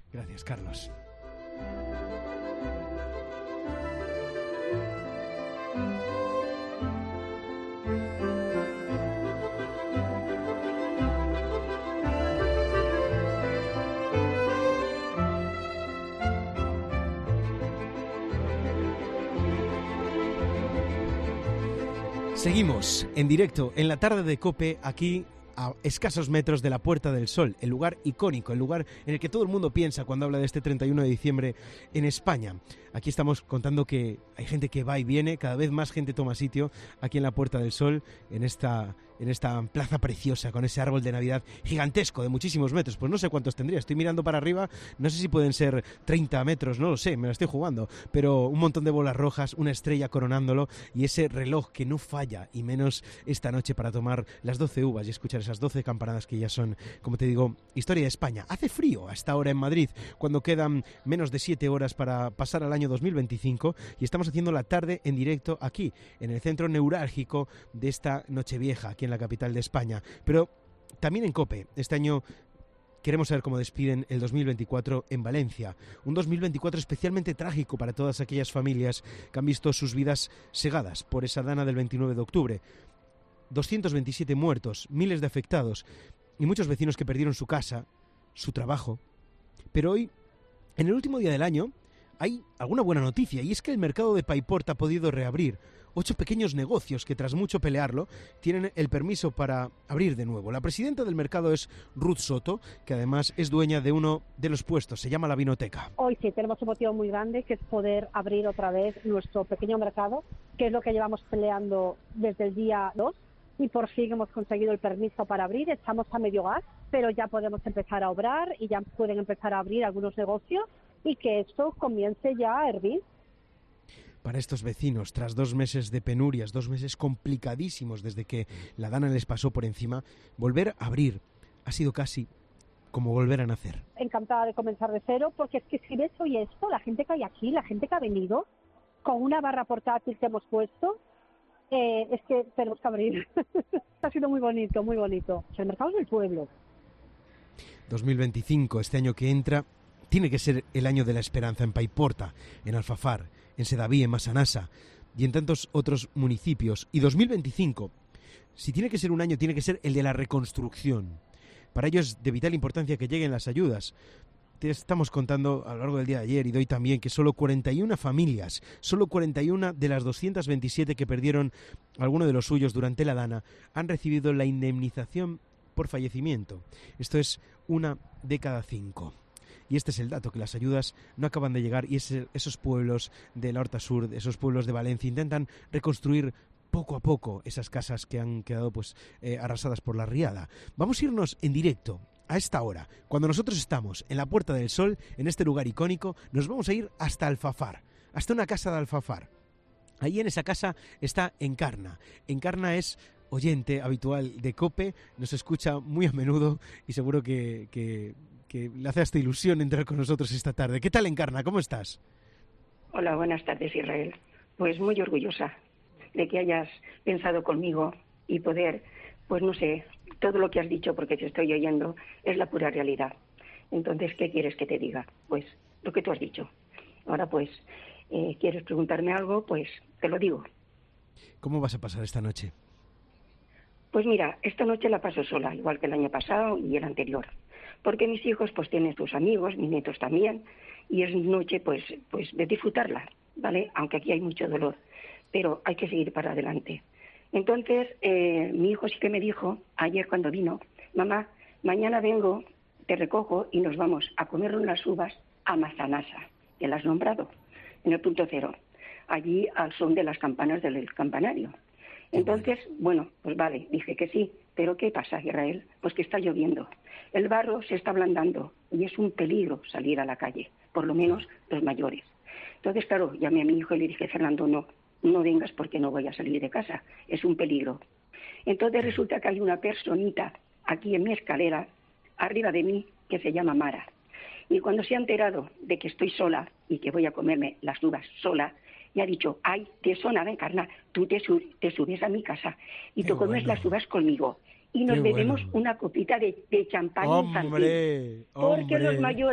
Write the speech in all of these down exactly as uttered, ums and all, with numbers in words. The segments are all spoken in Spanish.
Gracias, Carlos. Seguimos en directo en la tarde de COPE, aquí a escasos metros de la Puerta del Sol, el lugar icónico, el lugar en el que todo el mundo piensa cuando habla de este treinta y uno de diciembre en España. Aquí estamos contando que hay gente que va y viene, cada vez más gente toma sitio aquí en la Puerta del Sol, en esta, en esta plaza preciosa, con ese árbol de Navidad gigantesco de muchísimos metros. Pues no sé cuántos tendría, estoy mirando para arriba, no sé si pueden ser treinta metros, no lo sé, me la estoy jugando, pero un montón de bolas rojas, una estrella coronándolo y ese reloj que no falla, y menos esta noche para tomar las doce uvas y escuchar esas doce campanadas que ya son, como te digo, historia de España. Hace frío hasta ahora en Madrid, cuando quedan menos de siete horas para pasar al año dos mil veinticinco, y estamos haciendo la tarde en directo aquí, en el centro neurálgico de esta Nochevieja, aquí en la capital de España. Pero también en COPE, este año queremos saber cómo despiden el dos mil veinticuatro en Valencia. Un dos mil veinticuatro especialmente trágico para todas aquellas familias que han visto sus vidas segadas por esa dana del veintinueve de octubre. doscientos veintisiete muertos, miles de afectados y muchos vecinos que perdieron su casa, su trabajo. Pero hoy, en el último día del año, hay alguna buena noticia, y es que el mercado de Paiporta ha podido reabrir. Ocho pequeños negocios que, tras mucho pelearlo, tienen el permiso para abrir de nuevo. La presidenta del mercado es Ruth Soto, que además es dueña de uno de los puestos, se llama La Vinoteca. Hoy sí tenemos un motivo muy grande, que es poder abrir otra vez nuestro pequeño mercado, que es lo que llevamos peleando desde el día dos. Y por fin hemos conseguido el permiso para abrir. Estamos a medio gas, pero ya podemos empezar a obrar y ya pueden empezar a abrir algunos negocios y que esto comience ya a hervir. Para estos vecinos, tras dos meses de penurias, dos meses complicadísimos desde que la dana les pasó por encima, volver a abrir ha sido casi como volver a nacer. Encantada de comenzar de cero, porque es que si ves hoy esto, la gente que hay aquí, la gente que ha venido, con una barra portátil que hemos puesto, Eh, es que tenemos que abrir. Ha sido muy bonito, muy bonito. O sea, el mercado es del pueblo. dos mil veinticinco, este año que entra, tiene que ser el año de la esperanza en Paiporta, en Alfafar, en Sedaví, en Massanassa y en tantos otros municipios. Y dos mil veinticinco, si tiene que ser un año, tiene que ser el de la reconstrucción. Para ello es de vital importancia que lleguen las ayudas. Te estamos contando a lo largo del día de ayer y de hoy también que solo cuarenta y una familias, solo cuarenta y una de las doscientas veintisiete que perdieron alguno de los suyos durante la dana, han recibido la indemnización por fallecimiento. Esto es una de cada cinco. Y este es el dato, que las ayudas no acaban de llegar, y ese, esos pueblos de la Horta Sur, esos pueblos de Valencia, intentan reconstruir poco a poco esas casas que han quedado pues eh, arrasadas por la riada. Vamos a irnos en directo a esta hora, cuando nosotros estamos en la Puerta del Sol, en este lugar icónico, nos vamos a ir hasta Alfafar, hasta una casa de Alfafar. Ahí en esa casa está Encarna. Encarna es oyente habitual de COPE, nos escucha muy a menudo y seguro que, que, que le hace hasta ilusión entrar con nosotros esta tarde. ¿Qué tal, Encarna? ¿Cómo estás? Hola, buenas tardes, Israel. Pues muy orgullosa de que hayas pensado conmigo y poder, pues no sé, todo lo que has dicho, porque te estoy oyendo, es la pura realidad. Entonces, ¿qué quieres que te diga? Pues lo que tú has dicho. Ahora, pues, eh, ¿quieres preguntarme algo? Pues te lo digo. ¿Cómo vas a pasar esta noche? Pues mira, esta noche la paso sola, igual que el año pasado y el anterior. Porque mis hijos pues tienen sus amigos, mis nietos también, y es noche pues, pues de disfrutarla, ¿vale? Aunque aquí hay mucho dolor, pero hay que seguir para adelante. Entonces, eh, mi hijo sí que me dijo, ayer cuando vino, mamá, mañana vengo, te recojo y nos vamos a comer unas uvas a Massanassa, que la has nombrado, en el punto cero, allí al son de las campanas del campanario. Entonces, bueno, pues vale, dije que sí, pero ¿qué pasa, Israel? Pues que está lloviendo, el barro se está ablandando y es un peligro salir a la calle, por lo menos los mayores. Entonces, claro, llamé a mi hijo y le dije, Fernando, no, no vengas porque no voy a salir de casa, es un peligro. Entonces resulta que hay una personita aquí en mi escalera, arriba de mí, que se llama Mara. Y cuando se ha enterado de que estoy sola y que voy a comerme las uvas sola, y ha dicho, ay, te sonaba, Encarna, tú te, su te subes a mi casa y Qué te comes bueno. las uvas conmigo. Y nos Qué bebemos bueno. una copita de, de champán ¡Hombre! infantil. Porque ¡Hombre! los mayores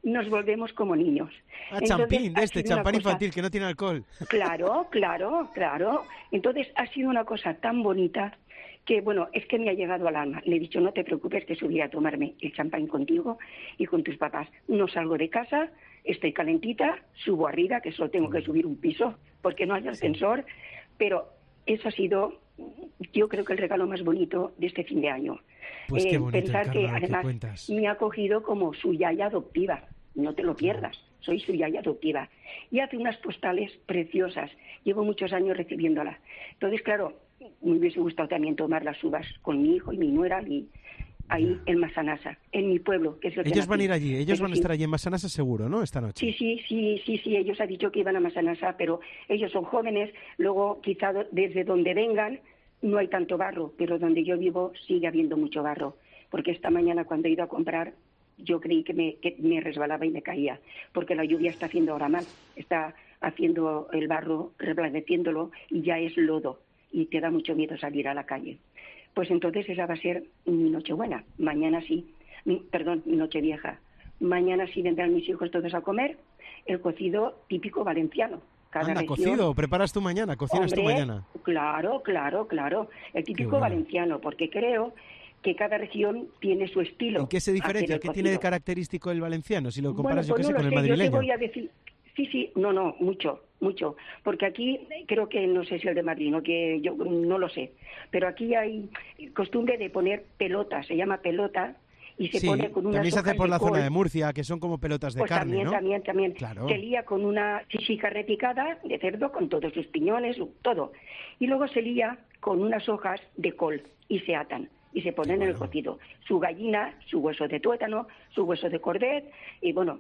nos volvemos como niños. Ah, champín, de este, champán cosa... infantil, que no tiene alcohol. Claro, claro, claro. Entonces ha sido una cosa tan bonita que, bueno, es que me ha llegado al alma. Le he dicho, no te preocupes, que subiré a tomarme el champán contigo y con tus papás. No salgo de casa, estoy calentita, subo arriba, que solo tengo que subir un piso porque no hay ascensor, pero eso ha sido, yo creo que el regalo más bonito de este fin de año. Pues qué bonito, pensar Encarna, que además cuentas. Me ha acogido como su yaya adoptiva, no te lo pierdas, soy su yaya adoptiva. Y hace unas postales preciosas, llevo muchos años recibiéndola. Entonces, claro, me hubiese gustado también tomar las uvas con mi hijo y mi nuera y ahí en Massanassa, en mi pueblo, que es el que Ellos van a ir nací. allí, ellos Pero van a sí, estar allí en Massanassa seguro, ¿no? Esta noche. Sí, sí, sí, sí, sí, ellos han dicho que iban a Massanassa, pero ellos son jóvenes, luego quizá desde donde vengan no hay tanto barro, pero donde yo vivo sigue habiendo mucho barro, porque esta mañana cuando he ido a comprar yo creí que me, que me resbalaba y me caía, porque la lluvia está haciendo ahora mal, está haciendo el barro, reblandeciéndolo y ya es lodo y te da mucho miedo salir a la calle. Pues entonces esa va a ser mi Nochebuena, mañana sí, mi, perdón, mi Nochevieja. Mañana sí vendrán mis hijos todos a comer el cocido típico valenciano. Cada Anda, región... cocido, preparas tú mañana, cocinas Hombre, tú mañana. Claro, claro, claro, el típico bueno. valenciano, porque creo que cada región tiene su estilo. ¿En qué se diferencia? ¿Qué tiene de característico el valenciano si lo comparas, bueno, pues yo qué no sé, lo con el sé, madrileño? Yo te voy a decir... Sí, sí, no, no, mucho, mucho, porque aquí creo que no sé si el de Madrid, no, que yo no lo sé, pero aquí hay costumbre de poner pelotas, se llama pelota y se sí, pone con unas también se hace hojas por de la col. zona de Murcia, que son como pelotas de Pues carne, también, ¿no? también, también, Claro. se lía con una chichica repicada de cerdo con todos sus piñones, todo, y luego se lía con unas hojas de col y se atan. Y se ponen bueno. en el cocido. Su gallina, su hueso de tuétano, su hueso de cordet, y bueno,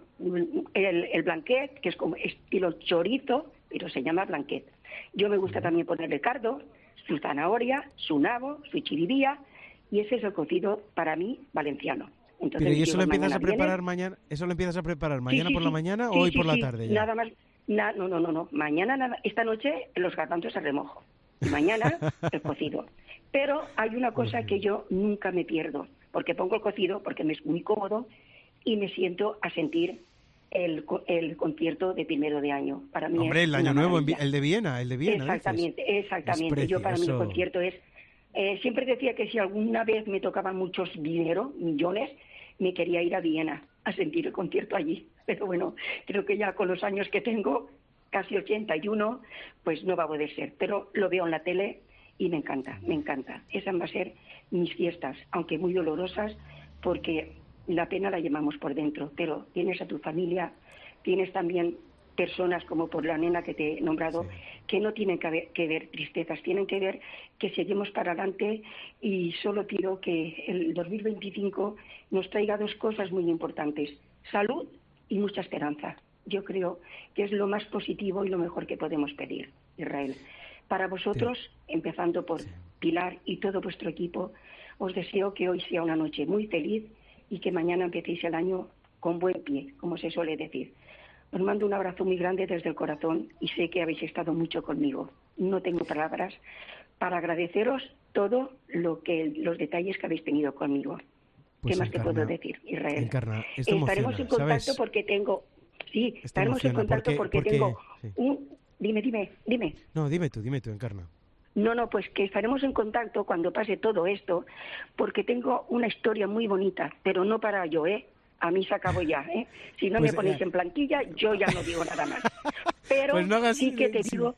el, el blanquet, que es como estilo chorizo, pero se llama blanquet. Yo me gusta también ponerle cardo, su zanahoria, su nabo, su chiribía, y ese es el cocido para mí valenciano. Entonces, pero ¿y eso lo empiezas a preparar vienen... mañana? ¿Eso lo empiezas a preparar mañana sí, sí, por la sí. mañana sí, o hoy sí, por la sí. tarde ya? Nada más, na, no, no, no, no. Mañana, nada, esta noche los garbanzos a remojo. Y mañana el cocido. Pero hay una cosa que yo nunca me pierdo, porque pongo el cocido, porque me es muy cómodo, y me siento a sentir el, el concierto de primero de año. Para mí Hombre, es el año una nuevo, maravilla. el de Viena, el de Viena. Exactamente, dices. exactamente. Es Yo para mí el precioso. concierto es... Eh, siempre decía que si alguna vez me tocaban muchos dinero, millones, me quería ir a Viena a sentir el concierto allí. Pero bueno, creo que ya con los años que tengo, casi ochenta y uno, pues no va a poder ser. Pero lo veo en la tele y me encanta, me encanta. Esas van a ser mis fiestas, aunque muy dolorosas, porque la pena la llevamos por dentro, pero tienes a tu familia, tienes también personas como por la nena que te he nombrado, sí, que no tienen que ver, que ver tristezas, tienen que ver que seguimos para adelante, y solo pido que el dos mil veinticinco nos traiga dos cosas muy importantes: salud y mucha esperanza. Yo creo que es lo más positivo y lo mejor que podemos pedir, Israel. Para vosotros, sí, empezando por sí. Pilar y todo vuestro equipo, os deseo que hoy sea una noche muy feliz y que mañana empecéis el año con buen pie, como se suele decir. Os mando un abrazo muy grande desde el corazón y sé que habéis estado mucho conmigo. No tengo palabras para agradeceros todo lo que los detalles que habéis tenido conmigo. Pues ¿qué más Encarna, te puedo decir, Israel? Encarna, esto estaremos emociona, en contacto, ¿sabes? porque tengo... Sí, Esto estaremos emociona, en contacto porque, porque, porque tengo sí. un... Dime, dime, dime. No, dime tú, dime tú, Encarna. No, no, pues que estaremos en contacto cuando pase todo esto, porque tengo una historia muy bonita, pero no para yo, ¿eh? A mí se acabó ya, ¿eh? Si no pues, me ponéis eh... en plantilla, yo ya no digo nada más. Pero pues no hagas... sí que te sí. digo...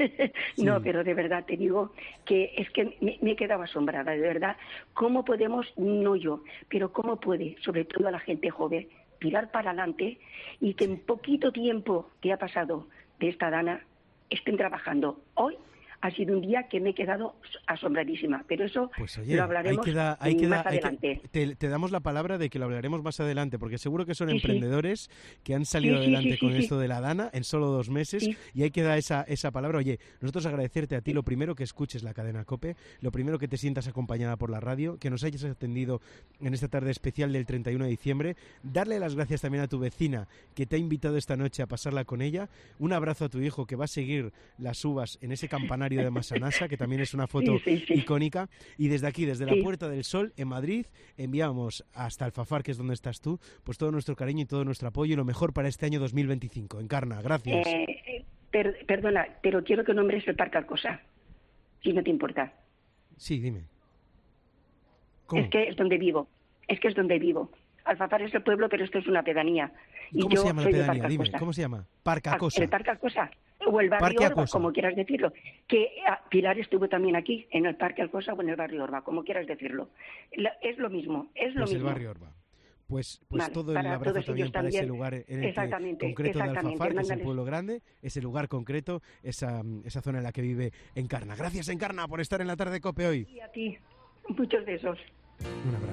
sí. No, pero de verdad te digo que es que me, me he quedado asombrada, de verdad. ¿Cómo podemos, no yo, pero cómo puede, sobre todo a la gente joven, tirar para adelante y que en poquito tiempo que ha pasado de esta dana estén trabajando? Hoy ha sido un día que me he quedado asombradísima, pero eso pues oye, lo hablaremos hay que da, hay que más da, hay adelante. Que, te, te damos la palabra de que lo hablaremos más adelante, porque seguro que son sí, emprendedores sí. que han salido sí, adelante sí, sí, con sí, esto sí. de la Dana en solo dos meses, sí. y hay que dar esa, esa palabra. Oye, nosotros agradecerte a ti, lo primero, que escuches la cadena COPE, lo primero, que te sientas acompañada por la radio, que nos hayas atendido en esta tarde especial del treinta y uno de diciembre, darle las gracias también a tu vecina que te ha invitado esta noche a pasarla con ella, un abrazo a tu hijo que va a seguir las uvas en ese campanario barrio de Massanassa, que también es una foto sí, sí, sí. icónica. Y desde aquí, desde sí. la Puerta del Sol, en Madrid, enviamos hasta Alfafar, que es donde estás tú, pues todo nuestro cariño y todo nuestro apoyo y lo mejor para este año dos mil veinticinco. Encarna, gracias. Eh, per, perdona, pero quiero que nombres el Parque Alcosa, si no te importa. Sí, dime. ¿Cómo? Es que es donde vivo, es que es donde vivo. Alfafar es el pueblo, pero esto es una pedanía. Y ¿Cómo yo se llama la soy de pedanía? Parque Dime, Alcosa. ¿cómo se llama? Parque Alcosa. El Parque Alcosa, o el barrio Parque Orba, Alcosa. como quieras decirlo. Que ah, Pilar estuvo también aquí, en el Parque Alcosa o en el barrio Orba, como quieras decirlo. La, es lo mismo, es lo Pues mismo. el barrio Orba. Pues, pues Vale, todo el para abrazo todos también ellos para ese también. lugar en el Exactamente, que, concreto de exactamente, Alfafar, que es el mándales. pueblo grande, ese lugar concreto, esa, esa zona en la que vive Encarna. Gracias, Encarna, por estar en la tarde de COPE hoy. Y a ti, muchos besos. Un abrazo.